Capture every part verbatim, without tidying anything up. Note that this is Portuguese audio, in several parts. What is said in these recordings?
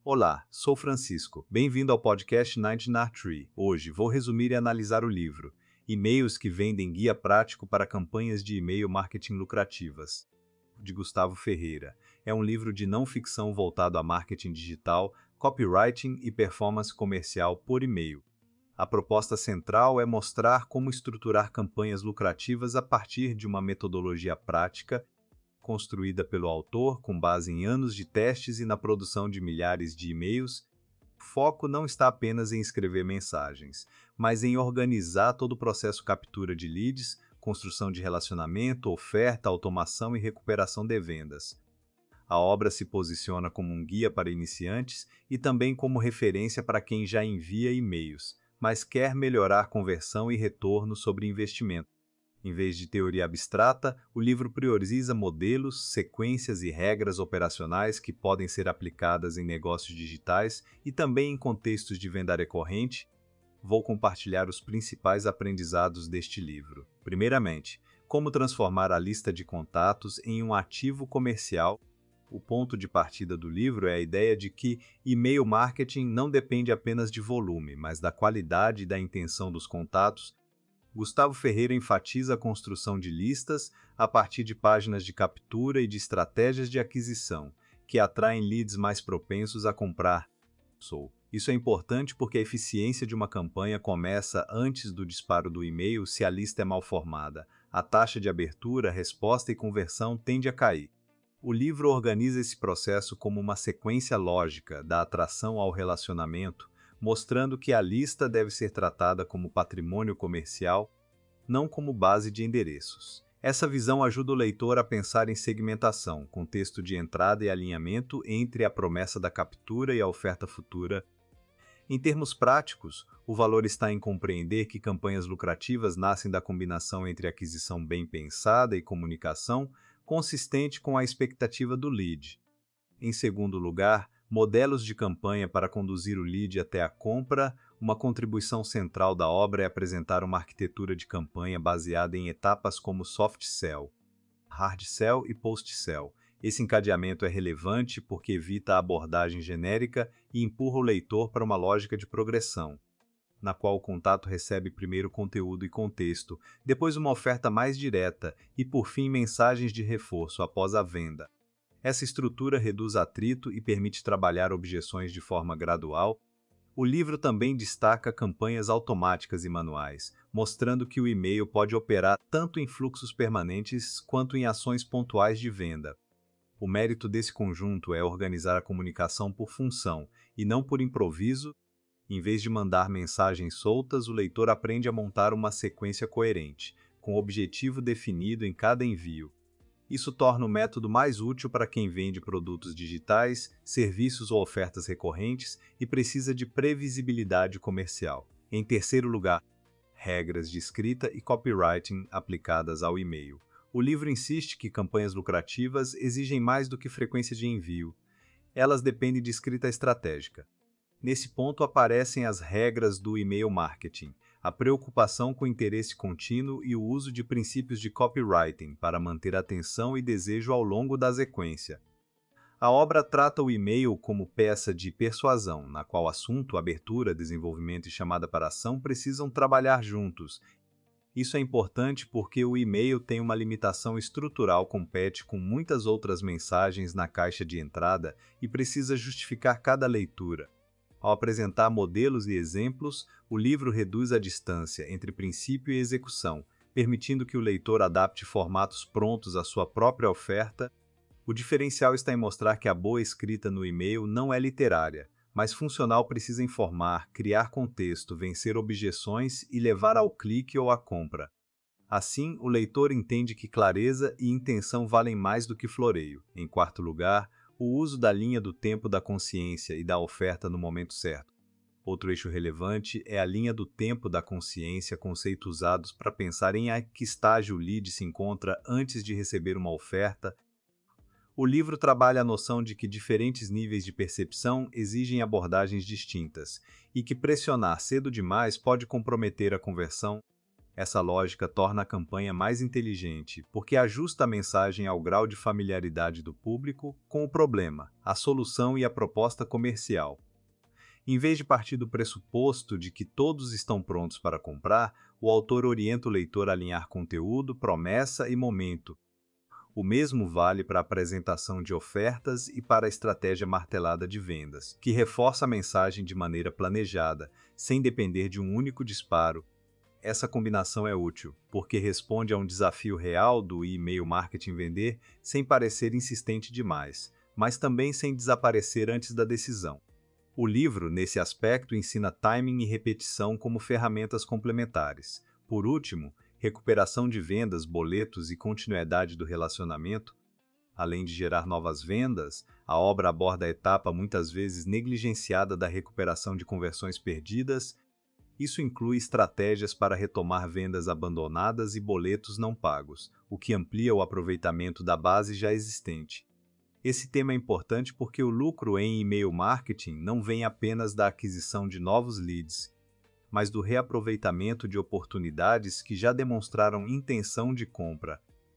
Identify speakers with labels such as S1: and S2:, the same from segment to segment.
S1: Olá, sou Francisco. Bem-vindo ao podcast noventa Art Tree. Hoje vou resumir e analisar o livro E-mails que vendem guia prático para campanhas de e-mail marketing lucrativas, de Gustavo Ferreira. É um livro de não ficção voltado a marketing digital, copywriting e performance comercial por e-mail. A proposta central é mostrar como estruturar campanhas lucrativas a partir de uma metodologia prática construída pelo autor com base em anos de testes e na produção de milhares de e-mails. O foco não está apenas em escrever mensagens, mas em organizar todo o processo captura de leads, construção de relacionamento, oferta, automação e recuperação de vendas. A obra se posiciona como um guia para iniciantes e também como referência para quem já envia e-mails, mas quer melhorar conversão e retorno sobre investimento. Em vez de teoria abstrata, o livro prioriza modelos, sequências e regras operacionais que podem ser aplicadas em negócios digitais e também em contextos de venda recorrente. Vou compartilhar os principais aprendizados deste livro. Primeiramente, como transformar a lista de contatos em um ativo comercial. O ponto de partida do livro é a ideia de que e-mail marketing não depende apenas de volume, mas da qualidade e da intenção dos contatos. Gustavo Ferreira enfatiza a construção de listas a partir de páginas de captura e de estratégias de aquisição, que atraem leads mais propensos a comprar. Isso é importante porque a eficiência de uma campanha começa antes do disparo do e-mail se a lista é mal formada. A taxa de abertura, resposta e conversão tende a cair. O livro organiza esse processo como uma sequência lógica da atração ao relacionamento, mostrando que a lista deve ser tratada como patrimônio comercial, não como base de endereços. Essa visão ajuda o leitor a pensar em segmentação, contexto de entrada e alinhamento entre a promessa da captura e a oferta futura. Em termos práticos, o valor está em compreender que campanhas lucrativas nascem da combinação entre aquisição bem pensada e comunicação consistente com a expectativa do lead. Em segundo lugar, modelos de campanha para conduzir o lead até a compra. Uma contribuição central da obra é apresentar uma arquitetura de campanha baseada em etapas como soft sell, hard sell e post sell. Esse encadeamento é relevante porque evita a abordagem genérica e empurra o leitor para uma lógica de progressão, na qual o contato recebe primeiro conteúdo e contexto, depois uma oferta mais direta e, por fim, mensagens de reforço após a venda. Essa estrutura reduz atrito e permite trabalhar objeções de forma gradual. O livro também destaca campanhas automáticas e manuais, mostrando que o e-mail pode operar tanto em fluxos permanentes quanto em ações pontuais de venda. O mérito desse conjunto é organizar a comunicação por função, e não por improviso. Em vez de mandar mensagens soltas, o leitor aprende a montar uma sequência coerente, com objetivo definido em cada envio. Isso torna o método mais útil para quem vende produtos digitais, serviços ou ofertas recorrentes e precisa de previsibilidade comercial. Em terceiro lugar, regras de escrita e copywriting aplicadas ao e-mail. O livro insiste que campanhas lucrativas exigem mais do que frequência de envio. Elas dependem de escrita estratégica. Nesse ponto aparecem as regras do e-mail marketing, a preocupação com o interesse contínuo e o uso de princípios de copywriting para manter atenção e desejo ao longo da sequência. A obra trata o e-mail como peça de persuasão, na qual assunto, abertura, desenvolvimento e chamada para ação precisam trabalhar juntos. Isso é importante porque o e-mail tem uma limitação estrutural, compete com muitas outras mensagens na caixa de entrada e precisa justificar cada leitura. Ao apresentar modelos e exemplos, o livro reduz a distância entre princípio e execução, permitindo que o leitor adapte formatos prontos à sua própria oferta. O diferencial está em mostrar que a boa escrita no e-mail não é literária, mas funcional, precisa informar, criar contexto, vencer objeções e levar ao clique ou à compra. Assim, o leitor entende que clareza e intenção valem mais do que floreio. Em quarto lugar, o uso da linha do tempo da consciência e da oferta no momento certo. Outro eixo relevante é a linha do tempo da consciência, conceito usados para pensar em a que estágio o lead se encontra antes de receber uma oferta. O livro trabalha a noção de que diferentes níveis de percepção exigem abordagens distintas e que pressionar cedo demais pode comprometer a conversão. Essa lógica torna a campanha mais inteligente, porque ajusta a mensagem ao grau de familiaridade do público com o problema, a solução e a proposta comercial. Em vez de partir do pressuposto de que todos estão prontos para comprar, o autor orienta o leitor a alinhar conteúdo, promessa e momento. O mesmo vale para a apresentação de ofertas e para a estratégia martelada de vendas, que reforça a mensagem de maneira planejada, sem depender de um único disparo. Essa combinação é útil, porque responde a um desafio real do e-mail marketing vender sem parecer insistente demais, mas também sem desaparecer antes da decisão. O livro, nesse aspecto, ensina timing e repetição como ferramentas complementares. Por último, recuperação de vendas, boletos e continuidade do relacionamento. Além de gerar novas vendas, a obra aborda a etapa muitas vezes negligenciada da recuperação de conversões perdidas. Isso inclui estratégias para retomar vendas abandonadas e boletos não pagos, o que amplia o aproveitamento da base já existente. Esse tema é importante porque o lucro em e-mail marketing não vem apenas da aquisição de novos leads, mas do reaproveitamento de oportunidades que já demonstraram intenção de compra.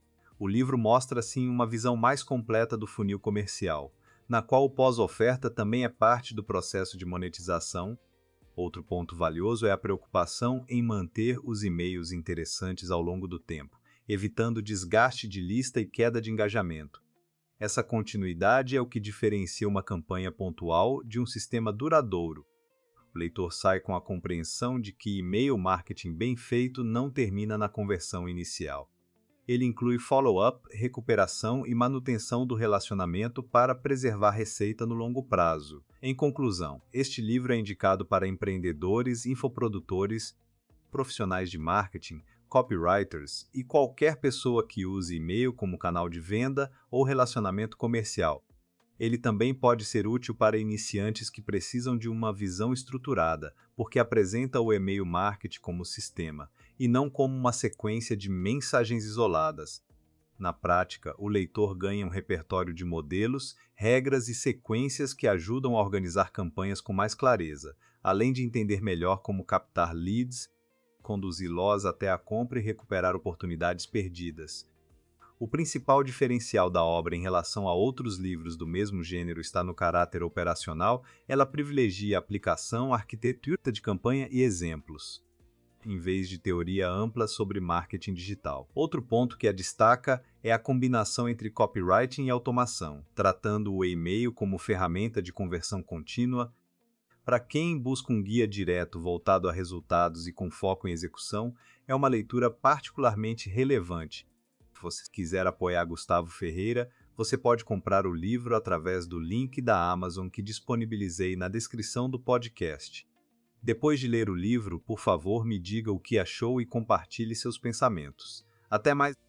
S1: O livro mostra, assim, uma visão mais completa do funil comercial, na qual o pós-oferta também é parte do processo de monetização. Outro ponto valioso é a preocupação em manter os e-mails interessantes ao longo do tempo, evitando desgaste de lista e queda de engajamento. Essa continuidade é o que diferencia uma campanha pontual de um sistema duradouro. O leitor sai com a compreensão de que e-mail marketing bem feito não termina na conversão inicial. Ele inclui follow-up, recuperação e manutenção do relacionamento para preservar receita no longo prazo. Em conclusão, este livro é indicado para empreendedores, infoprodutores, profissionais de marketing, copywriters e qualquer pessoa que use e-mail como canal de venda ou relacionamento comercial. Ele também pode ser útil para iniciantes que precisam de uma visão estruturada, porque apresenta o e-mail marketing como sistema, e não como uma sequência de mensagens isoladas. Na prática, o leitor ganha um repertório de modelos, regras e sequências que ajudam a organizar campanhas com mais clareza, além de entender melhor como captar leads, conduzi-los até a compra e recuperar oportunidades perdidas. O principal diferencial da obra em relação a outros livros do mesmo gênero está no caráter operacional. Ela privilegia aplicação, arquitetura de campanha e exemplos, em vez de teoria ampla sobre marketing digital. Outro ponto que a destaca é a combinação entre copywriting e automação, tratando o e-mail como ferramenta de conversão contínua. Para quem busca um guia direto voltado a resultados e com foco em execução, é uma leitura particularmente relevante. Se você quiser apoiar Gustavo Ferreira, você pode comprar o livro através do link da Amazon que disponibilizei na descrição do podcast. Depois de ler o livro, por favor, me diga o que achou e compartilhe seus pensamentos. Até mais!